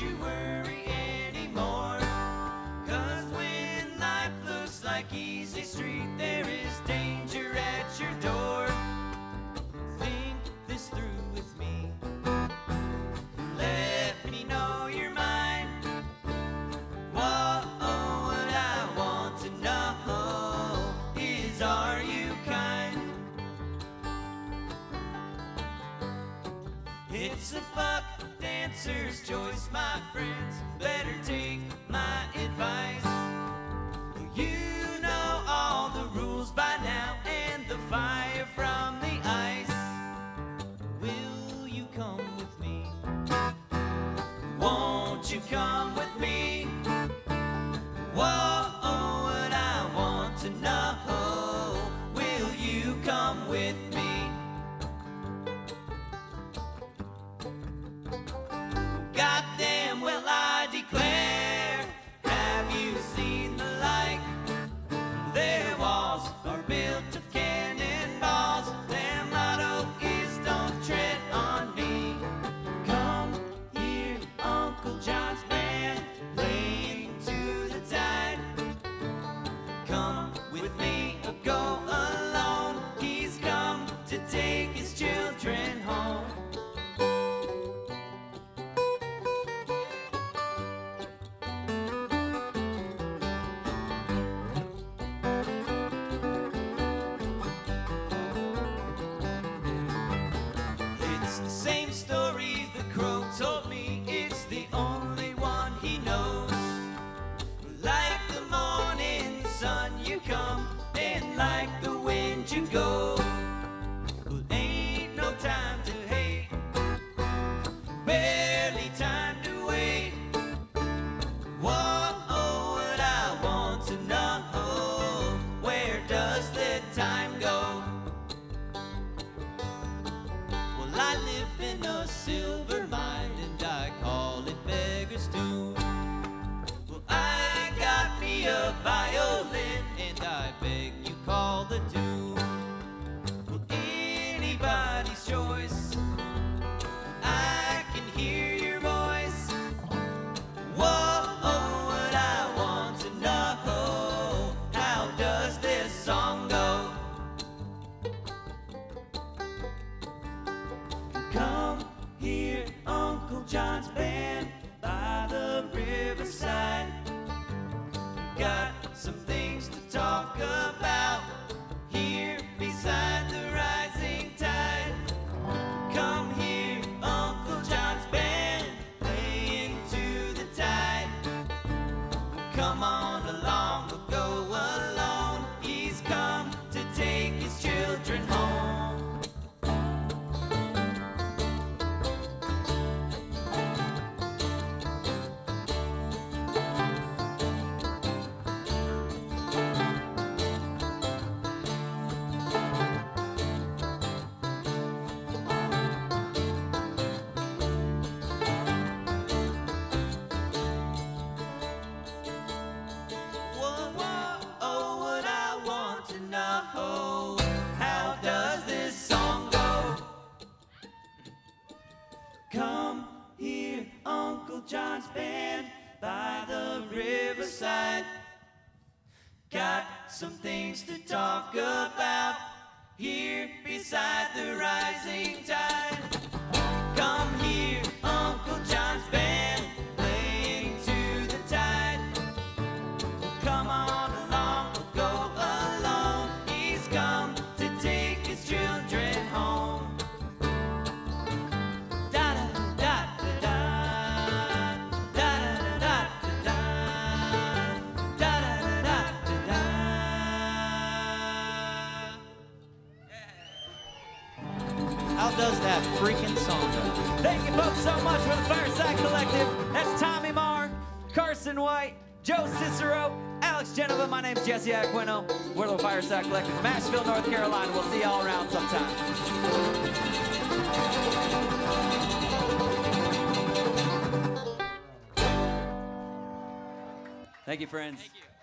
you worry anymore. 'Cause when life looks like Easy Street, there is danger at your door. Think this through with me. Let me know your mind. Whoa, what I want to know is, are you kind? It's a buck dancer's choice, my friends. Better take my advice. You know all the rules by now and the fire from the ice. Will you come with me? Won't you come with me? Whoa, what I want to know. Will you come with me? Goddamn well I declare, have you seen the like? Their walls are built of cannonballs. Their motto is don't tread on me. Come here, Uncle John's band, playing to the tide. Come with me or go alone. He's come to take his children home. It's the same story the crow told me. It's the only one he knows. Like the morning sun you come, and like the wind you go. Well, ain't no time to hate, barely time to wait. Whoa, what I want to know, where does the time go? Well, I live in a silver mine and I call it Beggar's Tomb. Well, I got me a violin and I beg you call the tune. Well, anybody's choice, I can hear your voice. Whoa, what I want to know, how does this song go? Come here, Uncle John's band, by the riverside. Got some things to talk about here beside the rising tide. Come here, Uncle John's band, playing to the tide. Come on along, we'll go alone. He's come to take his children home. Whoa, what I want to know, how does this song go? Come here, Uncle John's band, by the riverside. Got some things to talk about here beside the rising tide. Come here, Uncle John's band, playing to the tide. Come on along, we'll go alone. He's come to take his children home. Da da da da da, da da da da da, da da da da da. How does that freaking song go? Thank you folks so much for the Fireside Collective. That's Tommy Marr, Carson White, Joe Cicero, Alex Genova. My name's Jesse Aquino. We're the Fireside Collective from Asheville, North Carolina. We'll see y'all around sometime. Thank you, friends. Thank you.